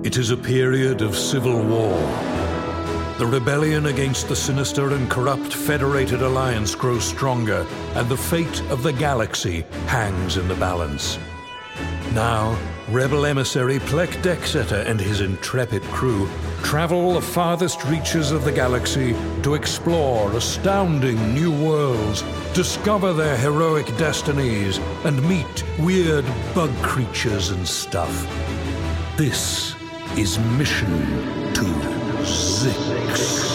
It is a period of civil war. The rebellion against the sinister and corrupt Federated Alliance grows stronger, and the fate of the galaxy hangs in the balance. Now, rebel emissary Plek Dexeter and his intrepid crew travel the farthest reaches of the galaxy to explore astounding new worlds, discover their heroic destinies, and meet weird bug creatures and stuff. This is Mission to Zix.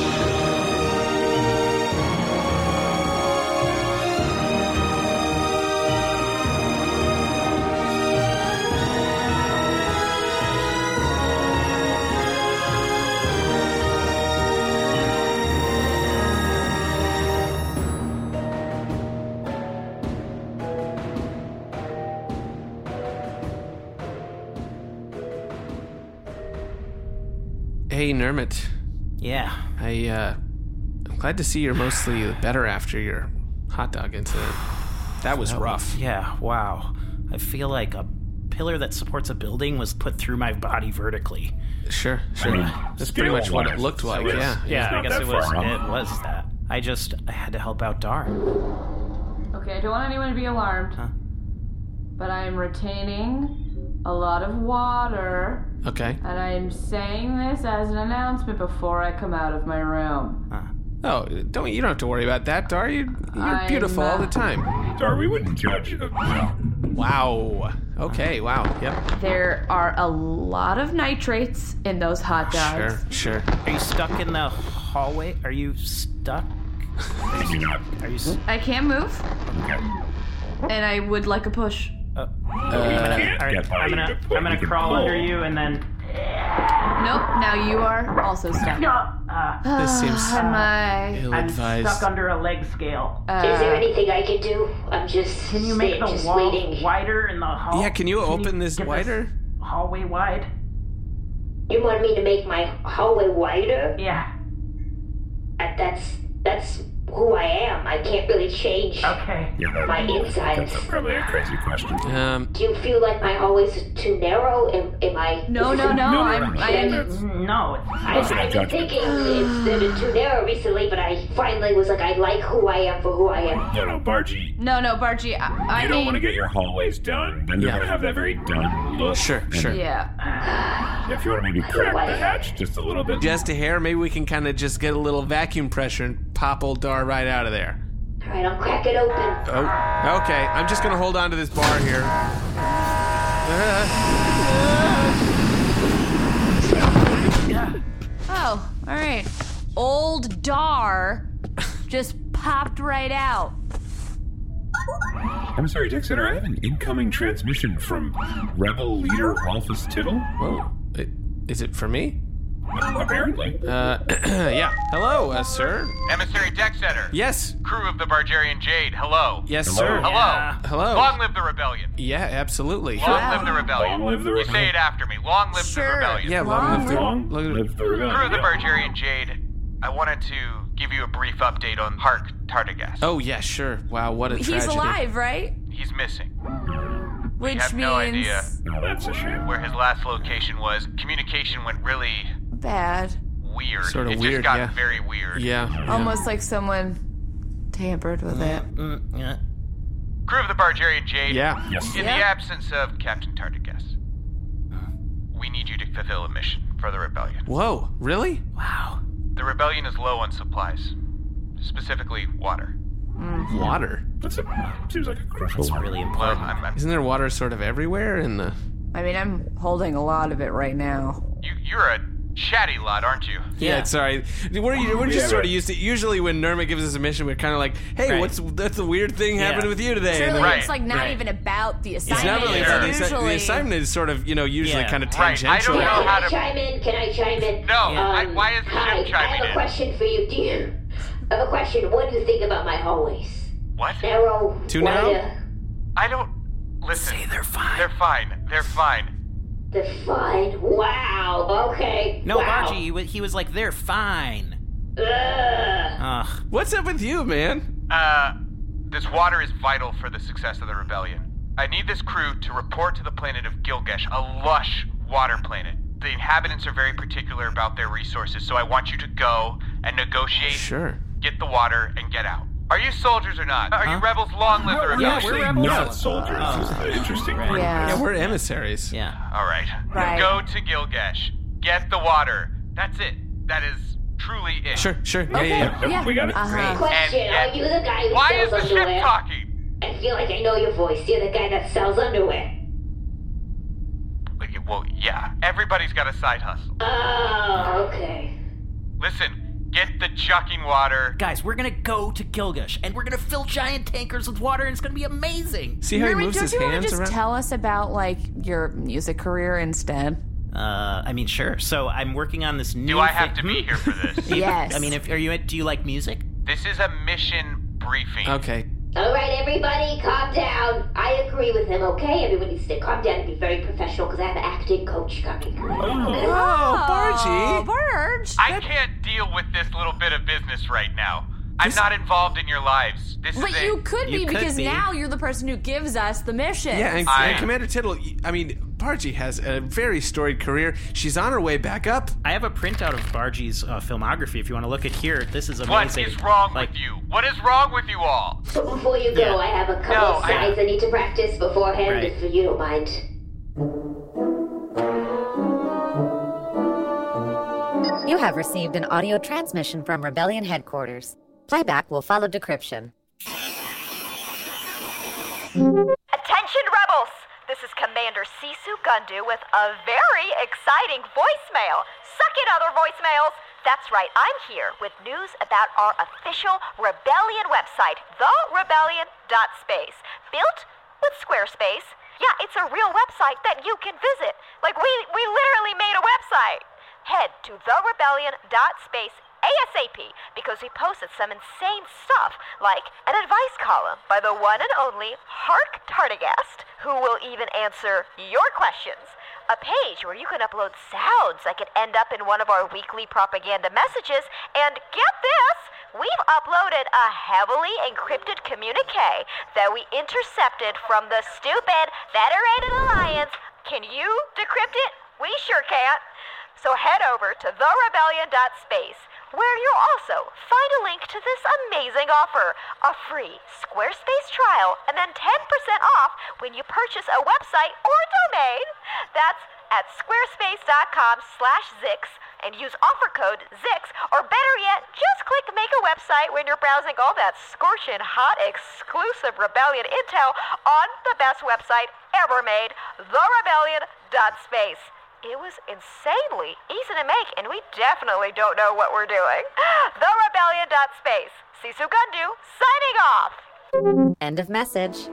Hey, Nermit. Yeah. I'm glad to see you're mostly better after your hot dog incident. That was rough. Yeah, wow. I feel like a pillar that supports a building was put through my body vertically. Sure. That's pretty much what it looked like, yeah. Yeah, I guess it was that. I had to help out Dar. Okay, I don't want anyone to be alarmed. Huh? But I'm retaining a lot of water. Okay. And I'm saying this as an announcement before I come out of my room. Oh, you don't have to worry about that, Dar. You're beautiful all the time. Dar, we wouldn't judge you. Wow. Okay, wow. Yep. There are a lot of nitrates in those hot dogs. Sure. Are you stuck in the hallway? Are you stuck? Maybe not. Are you I can't move, Okay. and I would like a push. You can't get by. I'm gonna crawl under you and then... Nope, now you are also stuck. This seems I'm ill-advised. stuck under a leg scale. Is there anything I can do? I'm just Can you make the wall waiting. wider in the hall? Yeah, can you open this get wider? Hallway wide? You want me to make my hallway wider? Yeah. That's who I am. I can't really change Okay. Yeah, my insides. that's probably a crazy question. Do you feel like my hallway's too narrow? Am I? No. I am. No. I've been thinking it's been too narrow recently, but I finally was like, I like who I am for who I am. No, Bargy. No, Bargy. I You don't want to get your hallways done. Then you're going to have that very done look. Sure. Yeah. If you want to maybe crack the hatch just a little bit. Just a hair, maybe we can kind of just get a little vacuum pressure and pop old Dar right out of there. All right, I'll crack it open. Oh, okay. I'm just gonna hold on to this bar here. Oh, all right. Old Dar just popped right out. I'm sorry, Dexter, I have an incoming transmission from Rebel Leader Rolfus Tittle. Whoa. Is it for me? Apparently. Yeah. Hello, sir. Emissary Dexeter. Yes. Crew of the Bargerian Jade, hello. Yes, Hello. sir. Hello. Yeah. Hello. Long live the rebellion. Yeah, absolutely. Long live the rebellion. Long live the You rebellion. say it after me. Long live the rebellion. Yeah, long live the... Long live the rebellion. Crew of the Yeah. Bargerian Jade, I wanted to give you a brief update on Hark Tardigas. Oh, yeah, sure. Wow, what a tragedy. He's alive, right? He's missing. Which have means no idea Oh, that's a shame. where his last location was. Communication went really bad. weird. Sort of it weird, just got yeah. very weird. Yeah. Almost like someone tampered with it. Yeah. Crew of the Bargerian Jade, Yeah. Yes. in the absence of Captain Tardigas, we need you to fulfill a mission for the rebellion. Whoa, really? Wow. The rebellion is low on supplies, specifically water. Water? Seems like a crucial It's one. really Well, important. Isn't there water sort of everywhere in the... I mean, I'm holding a lot of it right now. you're a chatty lot, aren't you? Yeah, it's alright. We're just sort of used to... Usually when Nerma gives us a mission, we're kind of like, hey, Right. that's a weird thing happened with you today. Really, And then- Right. it's like not Right. even about the It's assignment. not really Sure. the usually... assignment is sort of, usually Yeah. kind of Right, I tangential. don't know Can how I to... chime in? Can I chime in? No, why is Hi, Jim I chiming have a in? question for you. I have a question. What do you think about my hallways? What? Narrow? Too narrow? wider? I don't... Listen. Say they're fine. They're fine. They're fine. They're fine. Wow. Okay. No, wow. Bargy, he was like, they're fine. Ugh. Ugh. What's up with you, man? This water is vital for the success of the rebellion. I need this crew to report to the planet of Gilgamesh, a lush water planet. the inhabitants are very particular about their resources, so I want you to go and negotiate. Sure. Get the water and get out. Are you soldiers or not? Are you rebels? Long live the rebels. Yeah, we're rebels. not soldiers. This is the interesting part. Yeah. Yeah, we're emissaries. Yeah. All right. Right. Go to Gilgamesh. Get the water. That's it. That is truly it. Sure. Yeah. We got it. Question, are you the guy who Why is sells the ship underwear? talking? I feel like I know your voice. You're the guy that sells underwear. Well, yeah. Everybody's got a side hustle. Oh, okay. Listen, get the chucking water. Guys, we're gonna go to Gilgamesh, and we're gonna fill giant tankers with water, and it's gonna be amazing. See how he Norman, moves don't his you want to hands just around? tell us about, like, your music career instead? I mean, sure. So I'm working on this new Do I have thing- to be here for this? Yes. I mean, do you like music? This is a mission briefing. Okay. All right, everybody, calm down. I agree with him, okay? Everyone needs to calm down and be very professional because I have an acting coach coming. Oh, Bargy. Barge. I can't deal with this little bit of business right now. I'm not involved in your lives. This But is you it. could You be, could because be. now you're the person who gives us the mission. Yeah, and I am. Commander Tittle, I mean, Bargy has a very storied career. She's on her way back up. I have a printout of Bargy's filmography. If you want to look at here, this is amazing. What is wrong Like, with you? What is wrong with you all? But before you go, Yeah. I have a couple No, of slides I need to practice beforehand, Right. if you don't mind. You have received an audio transmission from Rebellion Headquarters. Playback will follow decryption. Attention rebels! This is Commander Sisu Gundu with a very exciting voicemail. Suck it, other voicemails! That's right, I'm here with news about our official Rebellion website, therebellion.space. Built with Squarespace. Yeah, it's a real website that you can visit. Like, we literally made a website. Head to therebellion.space ASAP, because we posted some insane stuff, like an advice column by the one and only Hark Tardigast, who will even answer your questions. A page where you can upload sounds that could end up in one of our weekly propaganda messages, and get this! We've uploaded a heavily encrypted communique that we intercepted from the stupid Federated Alliance. Can you decrypt it? We sure can't. So head over to therebellion.space, where you'll also find a link to this amazing offer, a free Squarespace trial, and then 10% off when you purchase a website or domain. That's at squarespace.com/Zix and use offer code Zix, or better yet, just click Make a Website when you're browsing all that scorching hot exclusive Rebellion intel on the best website ever made, therebellion.space. It was insanely easy to make, and we definitely don't know what we're doing. TheRebellion.space. Sisu Gundu, signing off. End of message.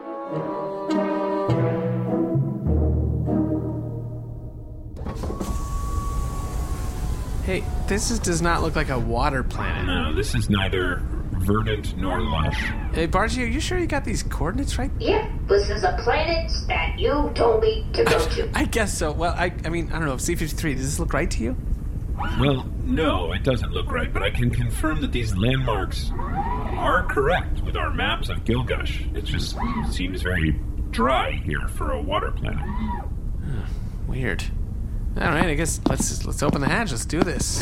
Hey, does not look like a water planet. No, this is neither verdant nor lush. Hey, Bargy, are you sure you got these coordinates right? Yeah, this is a planet that you told me to go to. I guess so. Well, I mean, I don't know. C-53, does this look right to you? Well, no, it doesn't look right, but I can confirm that these landmarks are correct with our maps of Gilgamesh. It just seems very dry here for a water planet. Weird. All right, I guess let's open the hatch. Let's do this.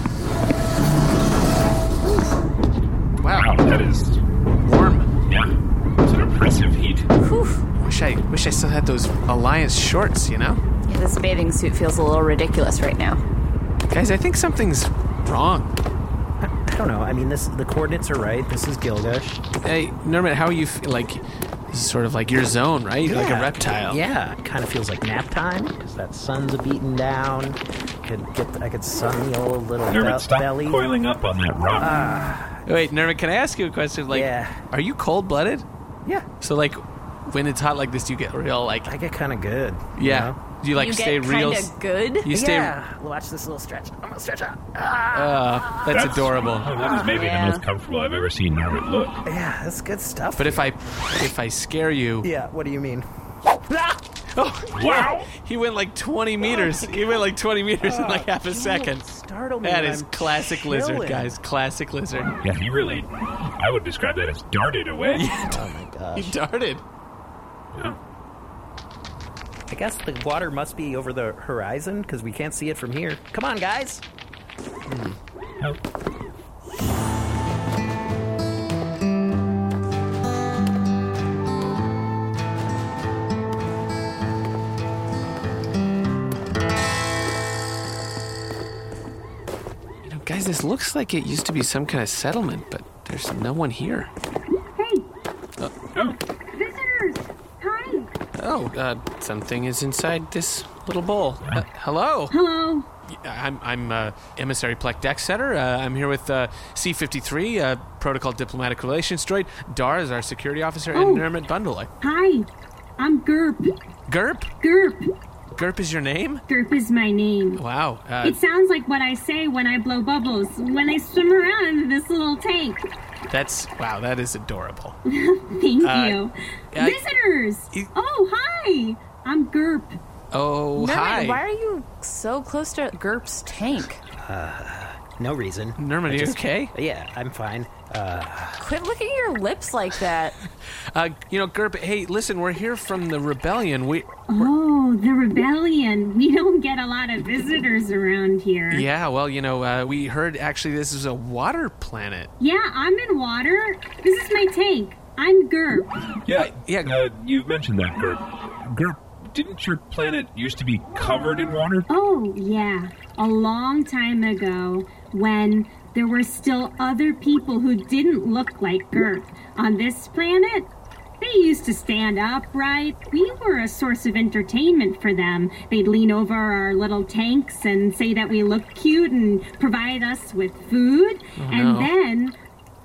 Wow, That is, warm. yeah, it's an impressive heat. Wish I still had those Alliance shorts, you know? Yeah, this bathing suit feels a little ridiculous right now. Guys, I think something's wrong. I don't know. I mean, the coordinates are right. This is Gilgamesh. Hey, Norman, how you feel? Like, this is sort of like your zone, right? You're like a reptile. Yeah, it kind of feels like nap time because that sun's beating down. I could sun the old little Nerman, stop belly. coiling up on that rock. Wait, Norman, can I ask you a question? Like, Yeah. Are you cold-blooded? Yeah, So, like, when it's hot like this, do you get real, like, I get kind of good. yeah? You know? Do you, like, You stay get real? kind of good. You stay. Yeah. Watch this little stretch. I'm gonna stretch out. That's adorable. Oh, that is maybe the most comfortable I've ever seen Norman look. Yeah, that's good stuff. But if I scare you, yeah, what do you mean? Wow! he went like 20 meters. He went like 20 meters in like half a second. Startle me. That when is I'm classic lizard, chilling. guys. Classic lizard. Yeah, he really, I would describe that as darted away. Oh my gosh. He darted. Yeah. I guess the water must be over the horizon, because we can't see it from here. Come on, guys! Oh. Guys, this looks like it used to be some kind of settlement, but there's no one here. Hey! Oh. Visitors! Hi! Oh, something is inside this little bowl. Hello? Hello? I'm Emissary Plek Dexsetter. I'm here with C-53, Protocol Diplomatic Relations droid. Dar is our security officer, and Nermit Bundle. Hi! I'm Gerp. Gerp? Gerp. Gerp is your name? Gerp is my name. Wow. It sounds like what I say when I blow bubbles, when I swim around in this little tank. Wow, that is adorable. Thank you. Visitors! Hi! I'm Gerp. Oh, Nermit, hi. why are you so close to Gerp's tank? No reason. Nermit, are you okay? Yeah, I'm fine. Quit licking your lips like that. Gerp, hey, listen, we're here from the Rebellion. Oh, the Rebellion. We don't get a lot of visitors around here. Yeah, well, we heard actually this is a water planet. Yeah, I'm in water. This is my tank. I'm Gerp. Yeah. You've mentioned that, Gerp. Gerp, didn't your planet used to be covered in water? Oh, yeah. A long time ago, when there were still other people who didn't look like Gerp on this planet, they used to stand upright. We were a source of entertainment for them. They'd lean over our little tanks and say that we look cute and provide us with food. Then,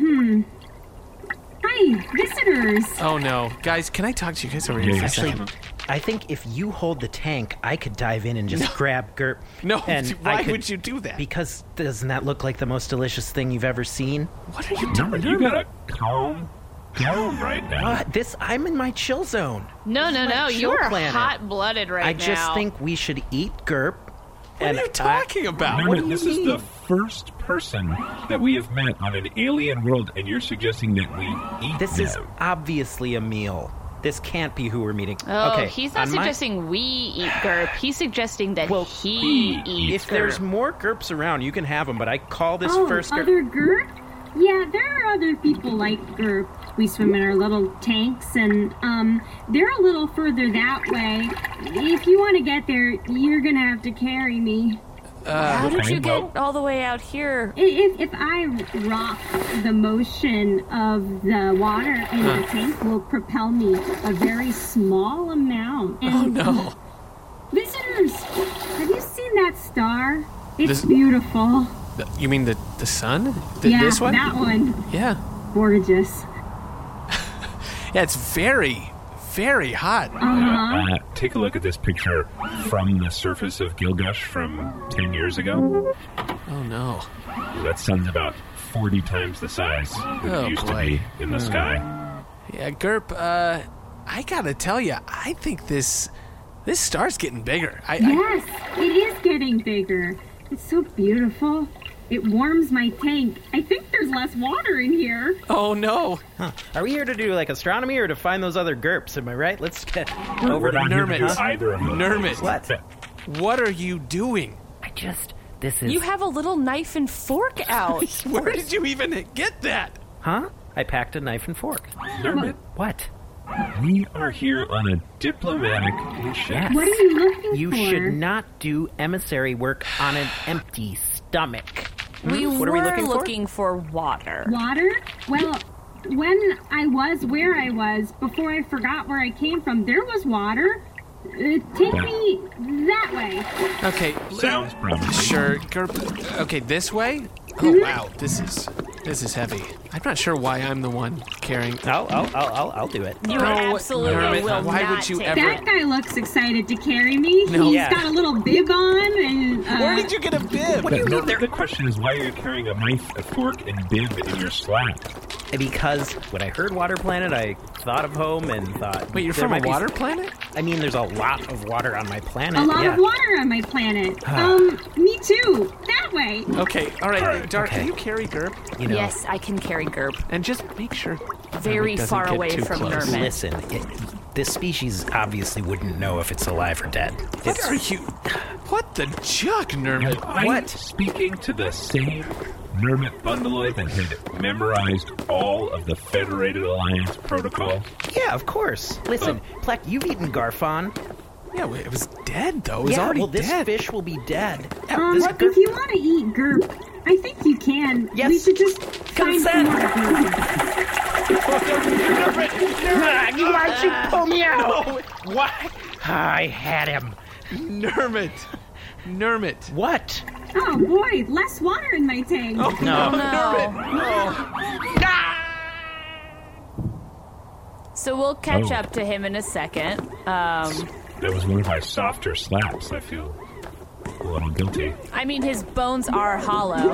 hi, visitors. Oh, no. Guys, can I talk to you guys over here for a second? I think if you hold the tank, I could dive in and just grab Gerp. No, and why would you do that? Because doesn't that look like the most delicious thing you've ever seen? What are you doing? You gotta calm down right now. I'm in my chill zone. No. You are hot-blooded right now. I just think we should eat Gerp. What are you talking about? Nermit, this is the first person that we have met on an alien world, and you're suggesting that we eat This them. is obviously a meal. This can't be who we're meeting. Oh, okay, he's not suggesting we eat Gerp. He's suggesting that he eats If Gerp. there's more Gerps around, you can have them, but I call this first Gerp. Other Gerp? Yeah, there are other people like Gerp. We swim in our little tanks, and they're a little further that way. If you want to get there, you're gonna have to carry me. How did you get all the way out here? If I rock, the motion of the water in the tank will propel me a very small amount. And, no. Visitors, have you seen that star? It's beautiful. You mean the sun? Yeah, this one? that one. Yeah. Gorgeous. Yeah, it's very, very hot. Take a look at this picture from the surface of Gilgush from 10 years ago. Oh, no. That sun's about 40 times the size that it used to be in the sky. Yeah, Gerp, I gotta tell you, I think this star's getting bigger. Yes, it is getting bigger. It's so beautiful. It warms my tank. I think there's less water in here. Oh, no. Huh. Are we here to do, astronomy or to find those other Gerps? Am I right? Let's get over to Nermit. Either of them. Nermit. What are you doing? This is... You have a little knife and fork out. Where did you even get that? Huh? I packed a knife and fork. Nermit. What? We are here on a diplomatic mission. Yes. What are you looking for? You should not do emissary work on an empty stomach. We What were are we looking for water. Water? Well, when I was where I was, before I forgot where I came from, there was water. Take me that way. Okay. Sounds promising. Sure. Gerp. Okay, this way? Oh, wow. This is heavy. I'm not sure why I'm the one carrying... I'll do it. You absolutely Nermit, will why not would you take ever... That guy looks excited to carry me. No. He's Yeah. got a little bib on and... Where did you get a bib? What do you mean The question is, why are you carrying a knife, a fork, and bib in your slap? Because when I heard Water Planet, I thought of home and thought... Wait, you're there from a might be- water planet? I mean, there's a lot of water on my planet. A lot yeah. of water on my planet. Me too. That way. Okay, all right. Dark, okay. can you carry Gerp? You know, Yes, I can carry Gerp. And just make sure... Very Nermit doesn't far get away too from close. Nermit. Listen, this species obviously wouldn't know if it's alive or dead. What are you? What the juck, Nermit? I'm speaking to the same Nermit Bundleoid that had memorized all of the Federated Alliance protocols. Yeah, of course. Listen, Plek, you've eaten Garfon. Yeah, it was dead, though. It was already this dead. Fish will be dead. If you want to eat Gerp, I think you can. Yes. We should just find some more Gerp. Why'd you pull me out? What? I had him. Nermit. What? Oh boy, less water in my tank. Oh, no. So we'll catch up to him in a second. That was one of my softer slaps. I feel a little guilty. I mean, his bones are hollow.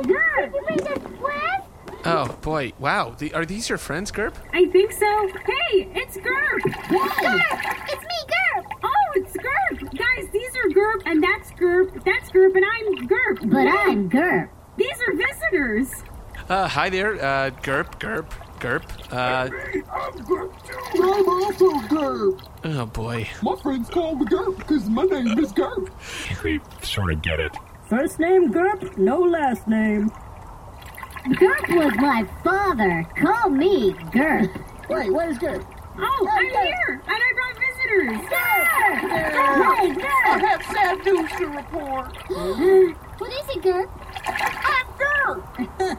Oh, boy. Wow. Are these your friends, Gerp? I think so. Hey, it's Gerp. Gerp! It's me, Gerp! Oh, it's Gerp. Guys, these are Gerp, and that's Gerp, and I'm Gerp. But I'm Gerp. These are visitors. Hi there, Gerp. I'm Gerp too. I'm also Gerp. Oh, boy. My friends call me Gerp because my name is Gerp. We sort of get it. First name Gerp, no last name. Gerp was my father. Call me Gerp. Wait, where's Gerp? Oh, I'm here, and I brought visitors. Gerp! Hey, Gerp! I have sad news to report. What is it, Gerp? I'm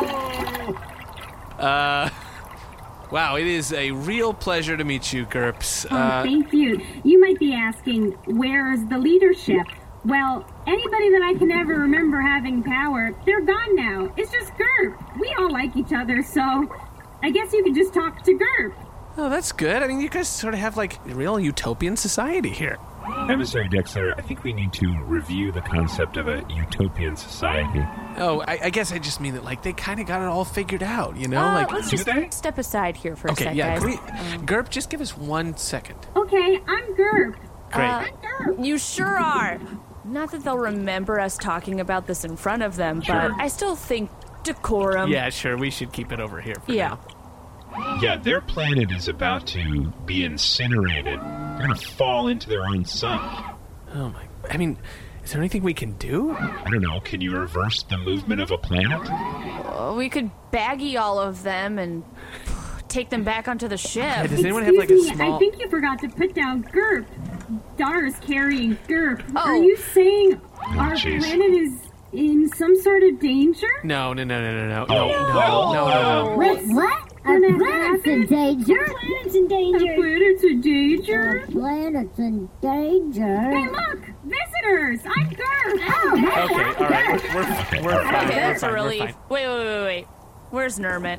Gerp! Wow, it is a real pleasure to meet you, Gerps. Thank you. You might be asking, where's the leadership? Well, anybody that I can ever remember having power, they're gone now. It's just Gerp. We all like each other, so I guess you could just talk to Gerp. Oh, that's good. I mean, you guys sort of have, like, a real utopian society here. Emissary Dexter, I think we need to review the concept of a utopian society. Oh, I guess I just mean that, like, they kind of got it all figured out, you know? Let's just step aside here for a second, yeah, guys. Gerp, just give us 1 second. Okay, I'm Gerp. Great. You sure are. Not that they'll remember us talking about this in front of them, but I still think decorum. Yeah, sure, we should keep it over here for now. Yeah, their planet is about to be incinerated. They're going to fall into their own sun. Oh, my... I mean, is there anything we can do? I don't know. Can you reverse the movement of a planet? We could baggy all of them and take them back onto the ship. Yeah, does anyone have, like, a small... I think you forgot to put down Gerp. Dar's carrying Gerp. Oh. Are you saying our planet is in some sort of danger? No. Wait, what? Our planet's in danger? Planet's in danger. Planet's in danger? Planet's in danger. Hey, look! Visitors! I'm Gerp! Oh, Okay, all right, we're fine. Okay, that's we're a fine, relief. we're fine. Wait. Where's Nermit?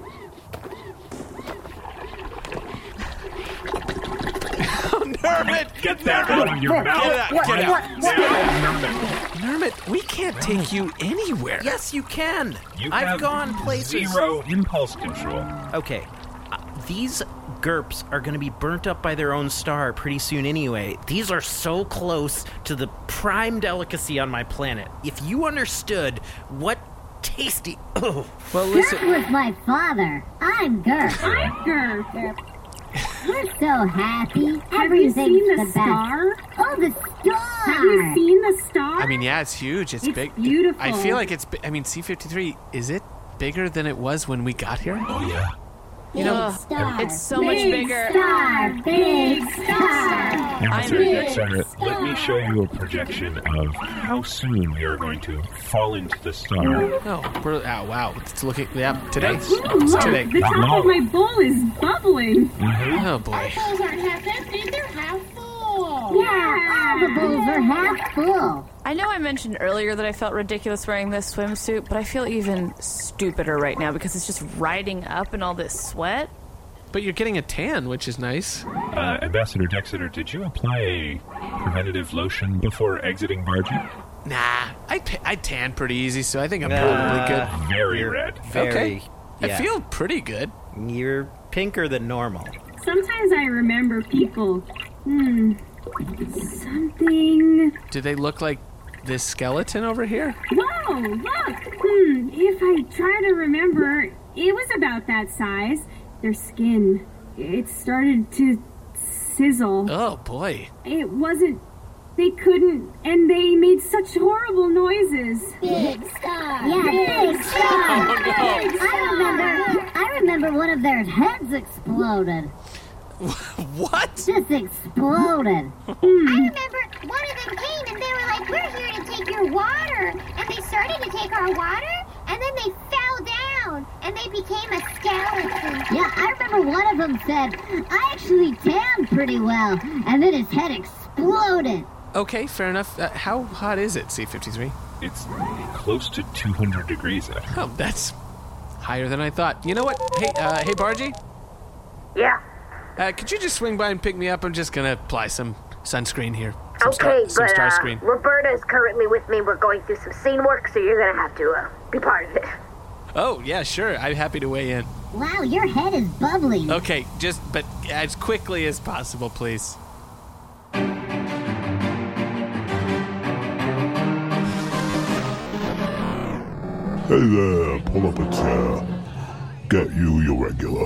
Nermit! Get that out of your mouth! Get out! Nermit, we can't take you anywhere. Yes, you can. I've I've gone places. 0 impulse control. Okay, these Gerps are going to be burnt up by their own star pretty soon anyway. These are so close to the prime delicacy on my planet. If you understood what tasty... Oh. Well, listen... Gerp was my father. I'm Gerp. I'm Gerp. We're so happy. Have you seen the best. star? Oh, the star! Have you seen the star? I mean, yeah, it's huge. It's big. Beautiful. I feel like it's... I mean, C-53, is it bigger than it was when we got here? Oh, yeah. You know, star. It's so much bigger. Big star. Emissary Dexter, let me show you a projection of how soon we are going to fall into the star. wow. It's looking... Yeah, today. Look, Today. the top of my bowl is bubbling. Oh, boy. Bowls aren't half empty, they're half full. Yeah, all the bowls are half full. I know I mentioned earlier that I felt ridiculous wearing this swimsuit, but I feel even stupider right now because it's just riding up in all this sweat. But you're getting a tan, which is nice. Ambassador Dexter, did you apply a preventative lotion before exiting Bargy? Nah, I tan pretty easy, so I think I'm probably good. Very red. Okay. Yeah. I feel pretty good. You're pinker than normal. Sometimes I remember people. Something. Do they look like this skeleton over here? Whoa, look! If I try to remember, it was about that size. Their skin, it started to sizzle. Oh, boy. It wasn't... They couldn't, and they made such horrible noises. Big Star! Yeah, Big Star! Oh, no. I remember one of their heads exploded. What? Just exploded. I remember one of them came and they were like, we're here to take your water. And they started to take our water, and then they fell down, and they became a skeleton. Yeah, I remember one of them said, I actually tanned pretty well, and then his head exploded. Okay, fair enough. How hot is it, C-53? It's close to 200 degrees out. Oh, that's higher than I thought. You know what? Hey, Bargy? Yeah? Could you just swing by and pick me up? I'm just gonna apply some sunscreen here. Some Star screen. Roberta is currently with me. We're going through some scene work, so you're gonna have to be part of it. Oh, yeah, sure. I'm happy to weigh in. Wow, your head is bubbling. Okay, but as quickly as possible, please. Hey there, pull up a chair. Get you your regular.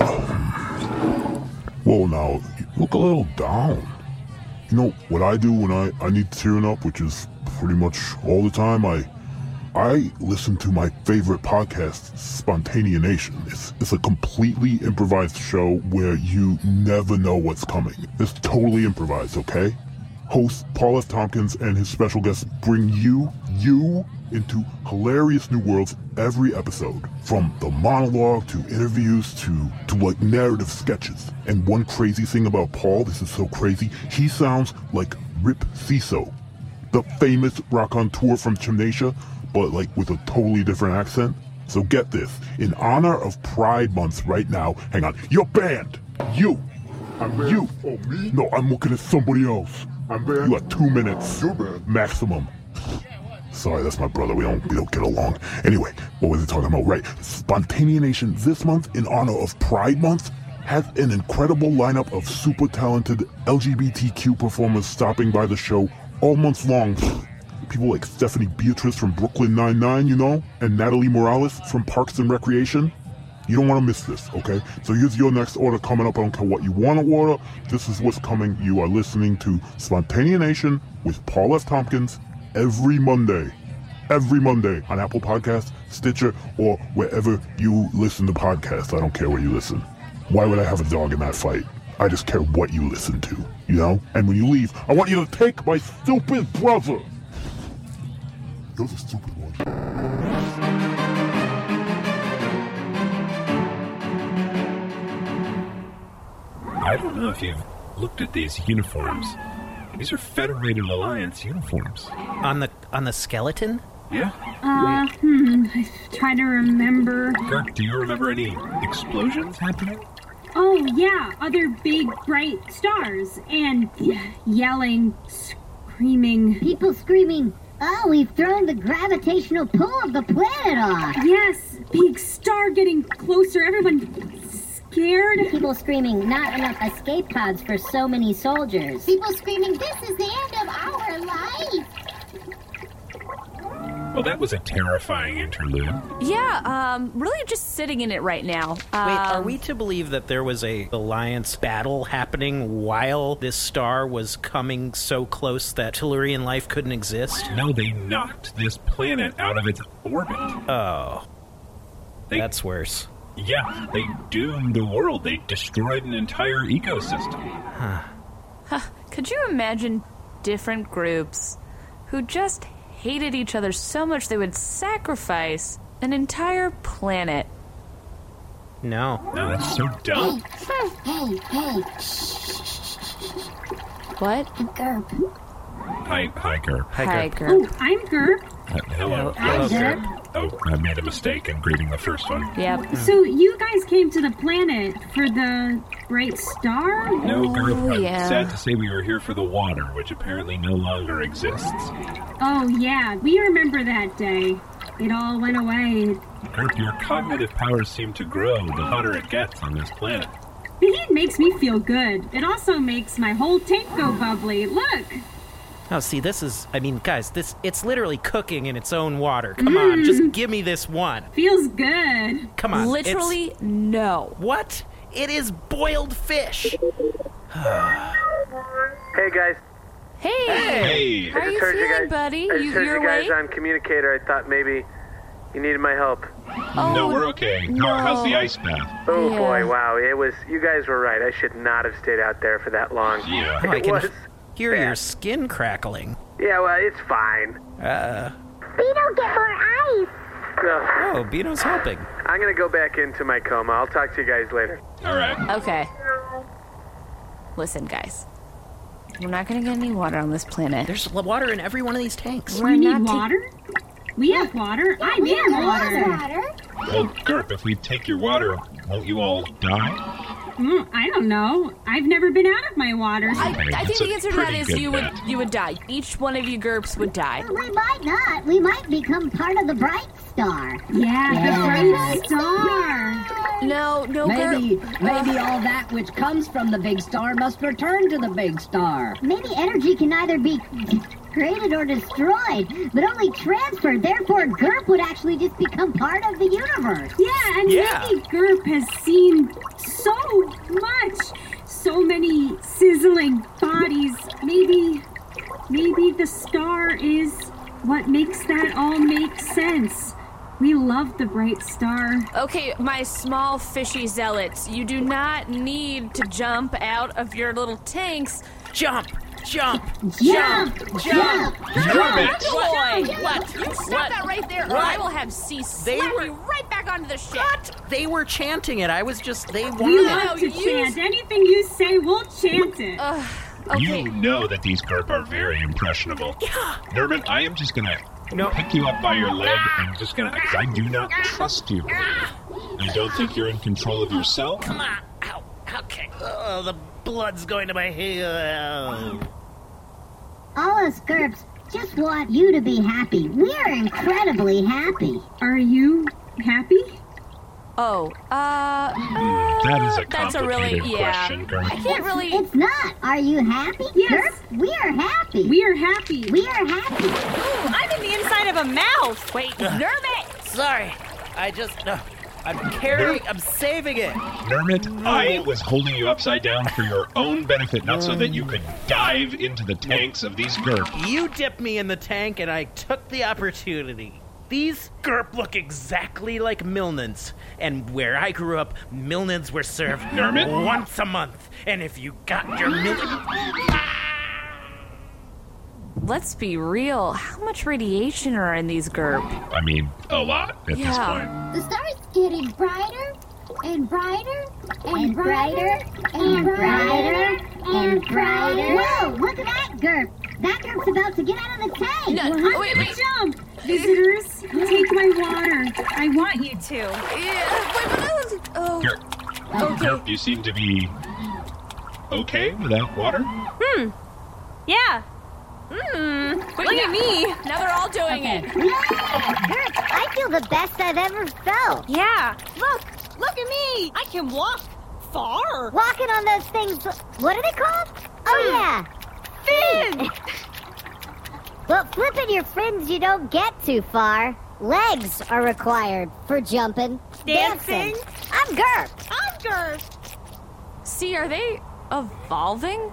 Whoa, now, you look a little down. You know, what I do when I need cheering up, which is pretty much all the time, I listen to my favorite podcast, Spontaneation. It's a completely improvised show where you never know what's coming. It's totally improvised, okay? Host Paul F. Tompkins and his special guests bring you into hilarious new worlds every episode. From the monologue to interviews to like narrative sketches. And one crazy thing about Paul, this is so crazy, he sounds like Rip Ciso, the famous raconteur from Chimnasia, but like with a totally different accent. So get this, in honor of Pride Month right now, hang on, you're banned! You! You! Oh, me? No, I'm looking at somebody else. I'm banned? You got 2 minutes. You're banned. Maximum. Sorry, that's my brother. We don't get along. Anyway, what was I talking about? Right. Spontaneation this month, in honor of Pride Month, has an incredible lineup of super talented LGBTQ performers stopping by the show all month long. People like Stephanie Beatrice from Brooklyn Nine-Nine, you know, and Natalie Morales from Parks and Recreation. You don't want to miss this, okay? So here's your next order coming up. I don't care what you want to order. This is what's coming. You are listening to Spontaneation with Paul F. Tompkins every Monday on Apple Podcasts, Stitcher, or wherever you listen to podcasts. I don't care where you listen. Why would I have a dog in that fight? I just care what you listen to, you know? And when you leave, I want you to take my stupid brother. You're the stupid one. I don't know if you've looked at these uniforms. These are Federated Alliance uniforms. On the skeleton? Yeah. I try to remember. Kirk, do you remember any explosions happening? Oh, yeah, other big, bright stars, and yelling, screaming. People screaming, oh, we've thrown the gravitational pull of the planet off. Yes, big star getting closer, everyone scared. People screaming, not enough escape pods for so many soldiers. People screaming, this is the end of our life. Well, that was a terrifying interlude. Yeah, really just sitting in it right now. Wait, are we to believe that there was a alliance battle happening while this star was coming so close that Tellurian life couldn't exist? No, they knocked this planet out of its orbit. Oh. That's worse. Yeah, they doomed the world. They destroyed an entire ecosystem. Could you imagine different groups who just hated each other so much they would sacrifice an entire planet? No. No, that's so dumb. Hey. What? Gerp. Hi, Gerp. Hi, Gerp. Oh, I'm Gerp. Hello, Gerp. Oh, I made a mistake in greeting the first one. Yep. So you guys came to the planet for the bright star? No, Gerp. I'm yeah. sad to say we were here for the water, which apparently no longer exists. Oh, yeah, we remember that day. It all went away. Gerp, your cognitive powers seem to grow the hotter it gets on this planet. The heat makes me feel good. It also makes my whole tank go bubbly. Look! Oh, see, guys, it's literally cooking in its own water. Come on, just give me this one. Feels good. Come on. Literally, no. What? It is boiled fish. Hey, guys. Hey. How are you feeling, buddy? I just heard you're you guys awake? on communicator. I thought maybe you needed my help. No, we're okay. How's the ice bath? Oh, boy, wow. You guys were right. I should not have stayed out there for that long. Yeah. I It can was hear bad. your skin crackling. Yeah, well, it's fine. Beto, get more ice. Oh, Beato's helping. I'm going to go back into my coma. I'll talk to you guys later. All right. Okay. Listen, guys. We're not going to get any water on this planet. There's water in every one of these tanks. We need water? We have water. I need water. Well, Gerp, if we take your water, won't you all die? I don't know. I've never been out of my water. I think the answer to that pretty is good you bet. would die. Each one of you GURPS would die. We might not. We might become part of the Bright Star. The Bright Star. No, Maybe all that which comes from the big star must return to the big star. Maybe energy can either be created or destroyed, but only transferred. Therefore, GURP would actually just become part of the universe. Yeah, and maybe GURP has seen so much, so many sizzling bodies. Maybe the star is what makes that all make sense. We love the Bright Star. Okay, my small fishy zealots, you do not need to jump out of your little tanks. Jump! Boy! What? You stop that right there, or I will have C slap you right back onto the ship. They were chanting it. They wanted We it. love to chant. Anything you say, we'll chant it. Okay. You know that these Gerp are very impressionable. Yeah. Nerman, I am just going to pick you up by your leg and just going to... I do not trust you. I don't think you're in control of yourself. Come on. Ow. Okay. Oh, the blood's going to my head. All us GURPS just want you to be happy. We're incredibly happy. Are you happy? Oh, that is a that's a really, complicated question, Gerp. I can't really... It's not. Are you happy? Yes. GURP, we are happy. We are happy. We are happy. Ooh, I'm in the inside of a mouth. Wait, Nermit! Sorry. I'm saving it. Nermit, I was holding you upside down for your own benefit, not so that you could dive into the tanks of these Gerp. You dipped me in the tank, and I took the opportunity. These GURP look exactly like Milnans. And where I grew up, Milnans were served Nermit? once a month. And if you got your Let's be real. How much radiation are in these GURP? I mean, a lot at this point. The star's getting brighter and brighter and brighter and brighter and brighter. Whoa, look at that GURP. That GURP's about to get out of the tank. No, wait. Jump. Visitors, take my water. I want you to. Yeah, wait, but that was... Oh. Gerp, you seem to be okay without water? Yeah. Look at me. Now they're all doing it. GURP, I feel the best I've ever felt. Yeah. Look at me. I can walk far. Walking on those things, what are they called? Oh, yeah. Fins. Well, flipping your fins, you don't get too far. Legs are required for jumping. Dancing. I'm GURP. I'm GURP. See, are they evolving?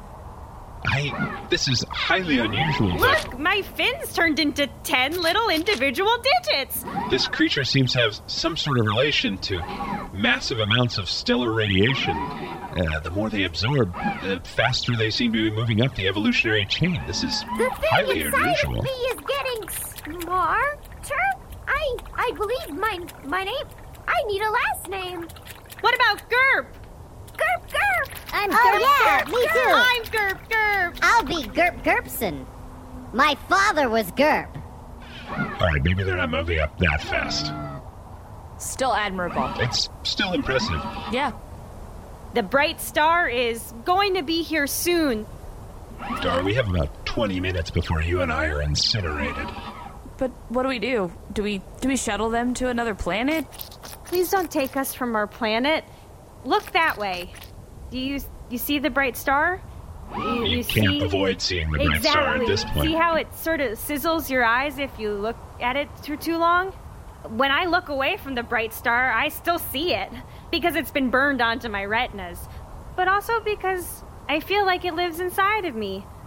This is highly unusual. Look, my fins turned into 10 little individual digits. This creature seems to have some sort of relation to massive amounts of stellar radiation. The more they absorb, the faster they seem to be moving up the evolutionary chain. This is highly unusual. The thing inside of me is getting smarter. I believe my name. I need a last name. What about GURP? GURP. I'm Oh, GURP. yeah, me too. I'm GURP. I'll be GURP Gerpson. My father was GURP. All right, maybe they're not moving up that fast. Still admirable. It's still impressive. Yeah. The Bright Star is going to be here soon. Dar, we have about 20 minutes before you and I are incinerated. But what do we do? Do we shuttle them to another planet? Please don't take us from our planet. Look that way. Do you see the Bright Star? You can't avoid seeing the Bright Star at this point. See how it sort of sizzles your eyes if you look at it for too long? When I look away from the Bright Star, I still see it because it's been burned onto my retinas, but also because I feel like it lives inside of me.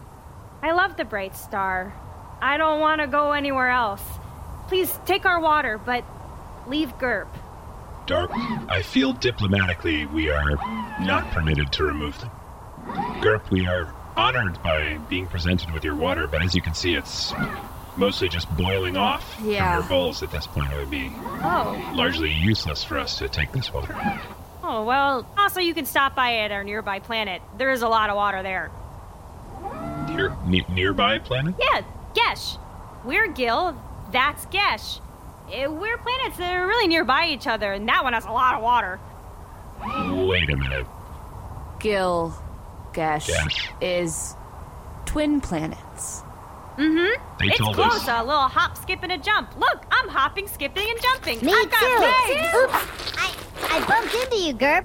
I love the Bright Star. I don't want to go anywhere else. Please take our water, but leave GURP. Dark, I feel diplomatically we are not permitted to remove them. GURP, we are honored by being presented with your water, but as you can see, it's mostly just boiling off from your bowls at this point. It would be largely useless for us to take this water. Oh, well, also you can stop by at our nearby planet. There is a lot of water there. Nearby planet? Yeah, Gesh. We're Gil, that's Gesh. We're planets that are really nearby each other, and that one has a lot of water. Wait a minute. Gil, Gesh is twin planets. Mm-hmm. They it's told close, us. a little hop, skip, and a jump. Look, I'm hopping, skipping, and jumping. Me I've got too. legs. Oops, I bumped into you, GURP.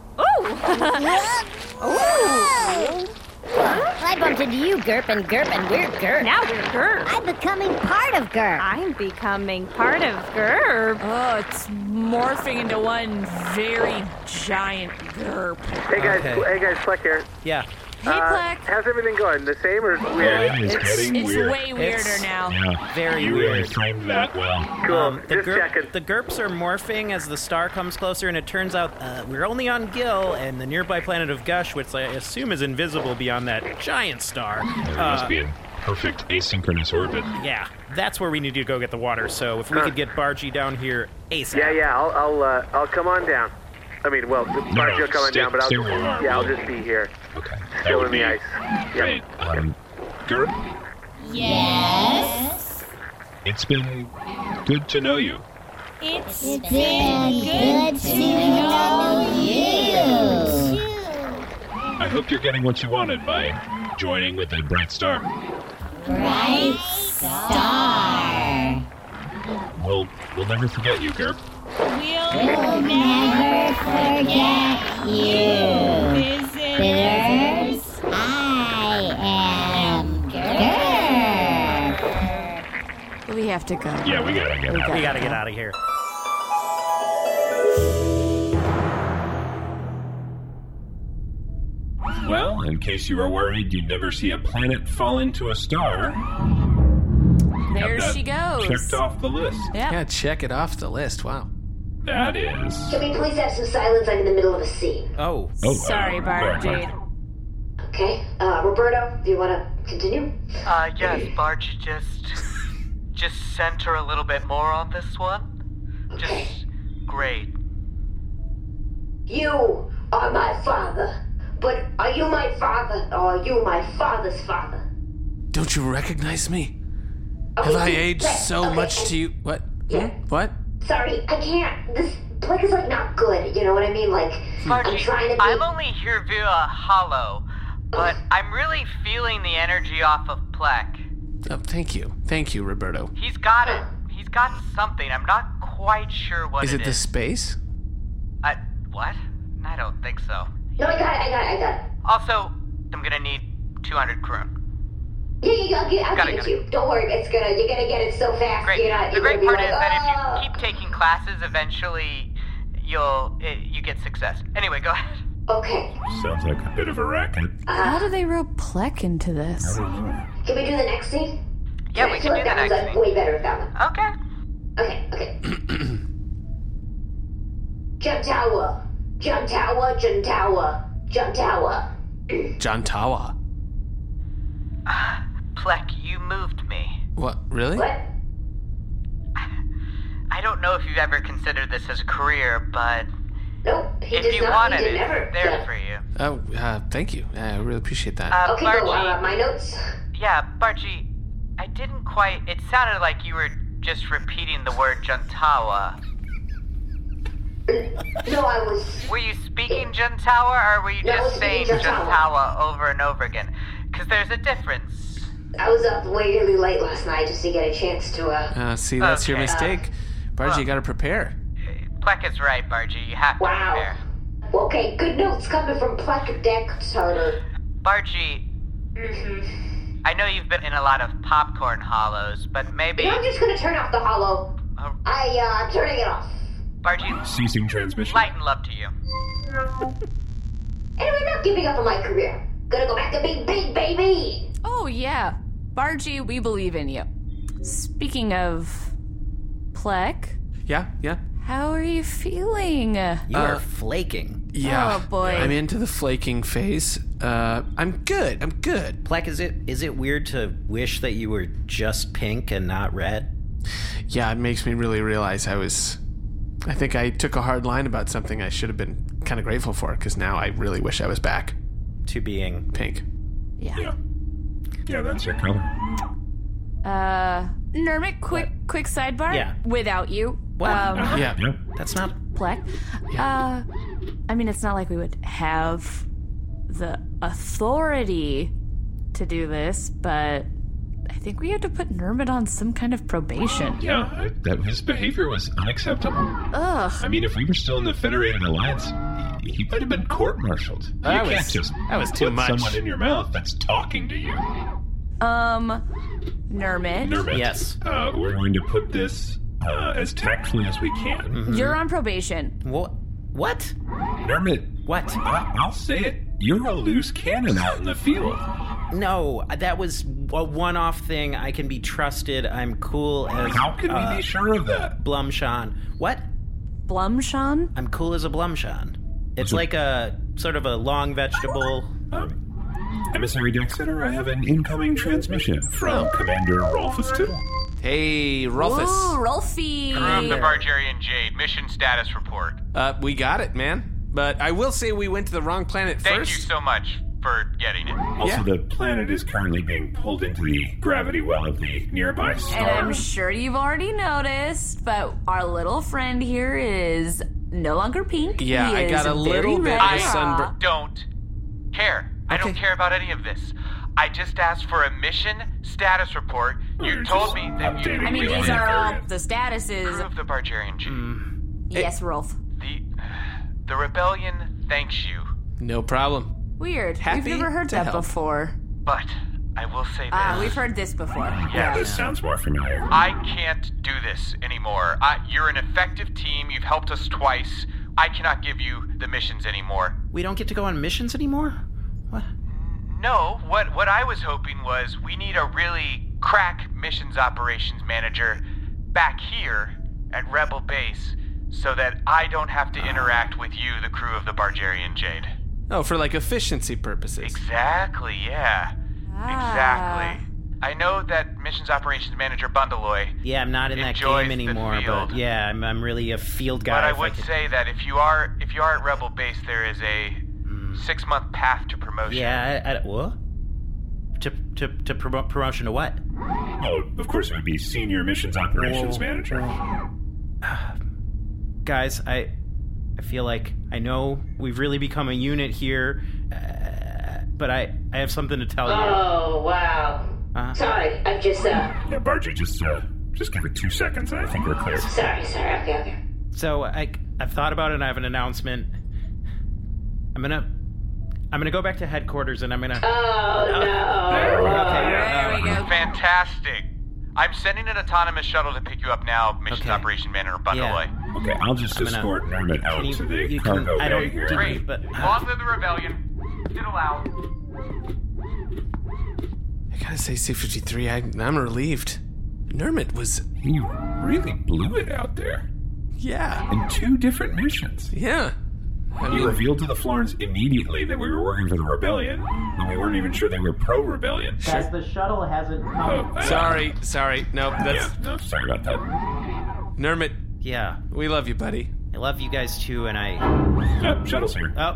Ooh. I bumped into you, GURP, and we're GURP. Now we're GURP. I'm becoming part of GURP. I'm becoming part of GURP. Oh, it's morphing into one very giant GURP. Hey guys, Fleck here. Yeah. Hey, Fleck. How's everything going? The same or weird? It's way weirder now. Yeah. Very you weird. really framed that well. Cool. Just checking. The GURPs are morphing as the star comes closer, and it turns out we're only on Gil and the nearby planet of Gush, which I assume is invisible beyond that giant star. There must be in perfect asynchronous orbit. Yeah, that's where we need to go get the water. So if we could get Bargy down here ASAP. Yeah. I'll come on down. I mean, well, Bargy will come on down, but I'll just be here. Okay. Still in the ice. Great. GURP? Yes? It's been good to know you. It's been good to know you. I hope you're getting what you wanted by joining with the Bright Star. Bright Star. We'll never forget you, GURP. We'll never forget you. Visitors, I am GURP. We have to go. Yeah, we gotta get out. We gotta get out of here. Well, in case you were worried you'd never see a planet fall into a star, There she goes. checked off the list. Yeah, check it off the list. Wow. That is. Can we please have some silence? I'm in the middle of a scene. Sorry, Bargy. Okay. Roberto, do you want to continue? Yes, Barge, just center a little bit more on this one. Just great. You are my father. But are you my father, or are you my father's father? Don't you recognize me? Okay, Have I aged so much to you? What? Yeah. What? Sorry, I can't. This Plek is, like, not good, you know what I mean? Like, Bargy, I'm trying to be... I'm only here via hollow, but I'm really feeling the energy off of Plek. Oh, thank you. Thank you, Roberto. He's got it. He's got something. I'm not quite sure what Is it the is. space? What? I don't think so. No, I got it. Also, I'm gonna need 200 kroon. Yeah, I'll give it to you. Don't worry, you're gonna get it so fast. Great. You're not, The great you're part gonna is be like, that if you keep taking classes, eventually you get success. Anyway, go ahead. Okay. Sounds like a bit of a racket. How do they rope Plek into this? Can we do the next scene? Yeah, we can do the that next was scene. way better with that one. Okay. Okay. Jump tower. John Tawa. Plek, you moved me. What? Really? What? I don't know if you've ever considered this as a career, but nope, if you wanted it, it's there for you. Oh, thank you. I really appreciate that. Okay, Bargy, my notes. Yeah, Bargy, I didn't quite... It sounded like you were just repeating the word Jantawa. No, I was... Were you speaking Jantawa, or were you just saying Jantawa over and over again? Because there's a difference. I was up way really late last night just to get a chance to, See, that's your mistake. Bargy, you gotta prepare. Plek is right, Bargy. You have to prepare. Okay, good notes coming from Plek Deck Starter. Bargy, I know you've been in a lot of popcorn hollows, but maybe... I'm just gonna turn off the hollow. I'm turning it off. Bargy, ceasing transmission. Light and love to you. Anyway, not giving up on my career. Gonna go back to being big, baby. Oh, yeah. Bargy, we believe in you. Speaking of Plek. Yeah. How are you feeling? You are flaking. Yeah. Oh, boy. I'm into the flaking phase. I'm good. Plek, is it weird to wish that you were just pink and not red? Yeah, it makes me really realize I think I took a hard line about something I should have been kind of grateful for, because now I really wish I was back to being pink. Yeah. Yeah, that's your color. Nermit, quick sidebar. Yeah. Without you. What? Yeah. That's not Plek. Yeah. I mean, it's not like we would have the authority to do this, but I think we had to put Nermit on some kind of probation. Yeah, that his behavior was unacceptable. Ugh. I mean, if we were still in the Federated Alliance, he might have been court-martialed. You can't just that was too put much. someone in your mouth that's talking to you. Nermit. Yes. We're going to put this as tactfully as we can. Mm-hmm. You're on probation. What? Nermit. What? I'll say it. You're a loose cannon out in the field. No, that was a one-off thing. I can be trusted. I'm cool as... How can we be sure of that? Blumshan. What? Blumshan? I'm cool as a Blumshan. It's like a sort of a long vegetable... Emissary Dexter, I have an incoming transmission from Commander Rolfus Tittle. Hey, Rolfus. Ooh, Rolfie. Crew of the Bargerian Jade, mission status report. We got it, man. But I will say we went to the wrong planet first. Thank you so much for getting it. Also, the planet is currently being pulled into the gravity well of the nearby star. And I'm sure you've already noticed, but our little friend here is no longer pink. Yeah, He I got is a little very bit red. of sunburn. Don't care. I don't care about any of this. I just asked for a mission status report. You told me that you... I mean, these are all the statuses. Crew of the Bargerian Jade. Yes, Rolf. The rebellion thanks you. No problem. Weird. Happy We've never heard to that help. before. But I will say this. We've heard this before. Yeah, this sounds more familiar. I can't do this anymore. You're an effective team. You've helped us twice. I cannot give you the missions anymore. We don't get to go on missions anymore? What? No, what I was hoping was we need a really crack missions operations manager back here at Rebel Base so that I don't have to interact with you, the crew of the Bargerian Jade. Oh, for like efficiency purposes. Exactly, yeah. Exactly. I know that missions operations manager Bundaloy. Yeah, I'm not in that game anymore, but yeah, I'm really a field guy. But I would say that if you are at Rebel Base, there is a 6-month path to promotion. Yeah, what? To promote promotion to what? Oh, of course it would be senior missions operations manager. Guys, I feel like I know we've really become a unit here, but I have something to tell you. Oh, wow. Sorry, I'm just, Yeah, Bargy, just give it 2 seconds and I think we're clear. Sorry, okay. So I've thought about it and I have an announcement. I'm gonna go back to headquarters and I'm gonna... Oh, no. There we go. Fantastic. I'm sending an autonomous shuttle to pick you up now, missions operation manager Bundaloy. Yeah. Okay, I'll just escort Nermit out to the cargo bay here. Great. Long live the rebellion. Diddle out. I gotta say, C-53, I'm relieved. Nermit was... He really blew it out there. Yeah. In 2 different missions. Yeah. You revealed to the Florins immediately that we were working for the rebellion, and we weren't even sure they were pro-rebellion. Guys, the shuttle hasn't come. Sorry. Nope, that's... Yeah, no, sorry about that. Nermit. Yeah. We love you, buddy. I love you guys too, and I... Shuttle's here. Oh.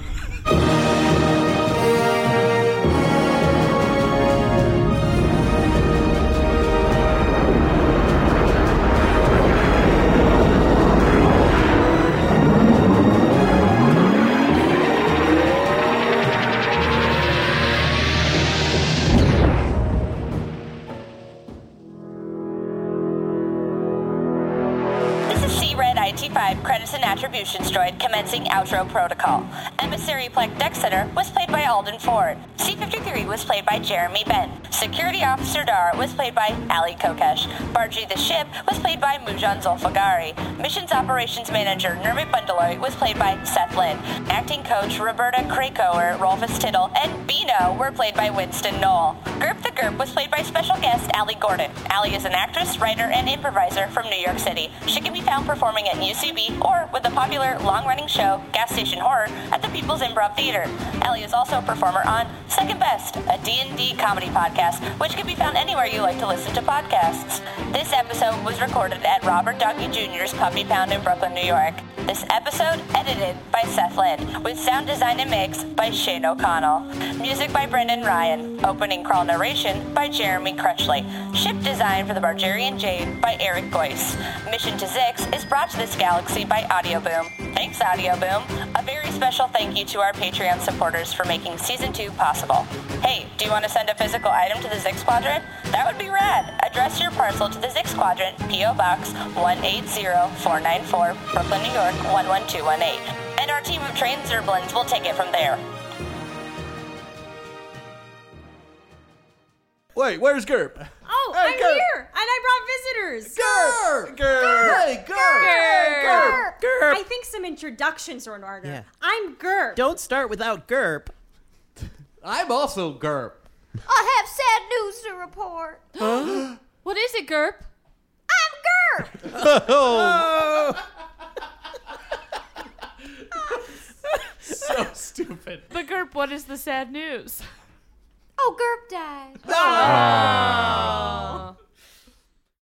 Credits and attributions droid commencing outro protocol. Emissary Plek Dexter was played by Alden Ford. C-53 was played by Jeremy Benn. Security Officer Dar was played by Ali Kokesh. Bargy the Ship was played by Mujan Zulfagari. Missions Operations Manager Nermit Bundaloy was played by Seth Lynn. Acting Coach Roberta Krakower, Rolfus Tittle, and Bino were played by Winston Knoll. Group the GURP was played by special guest Allie Gordon. Allie is an actress, writer, and improviser from New York City. She can be found performing at UCB or with the popular long-running show Gas Station Horror at the People's Improv Theater. Allie is also a performer on Second Best, a D&D comedy podcast, which can be found anywhere you like to listen to podcasts. This episode was recorded at Robert Downey Jr.'s Puppy Pound in Brooklyn, New York. This episode edited by Seth Lind, with sound design and mix by Shane O'Connell. Music by Brendan Ryan. Opening crawl narration by Jeremy Crutchley. Ship design for the Bargerian Jade by Eric Goyce. Mission to Zix is brought to this galaxy by Audioboom. Thanks, Audioboom. A very special thank you to our Patreon supporters for making Season 2 possible. Hey, do you want to send a physical item to the Zix Quadrant? That would be rad. Address your parcel to the Zix Quadrant, P.O. Box 180494, Brooklyn, New York 11218. And our team of trained Zerblins will take it from there. Wait, where's GURP? Oh, Hey, I'm GURP. here, and I brought visitors. GURP! GURP! Hey, GURP! GURP! I think some introductions are in order. Yeah. I'm GURP. Don't start without GURP. I'm also GURP. I have sad news to report. What is it, GURP? I'm GURP! Oh. So stupid. But GURP, what is the sad news? Oh, GURP died. Oh.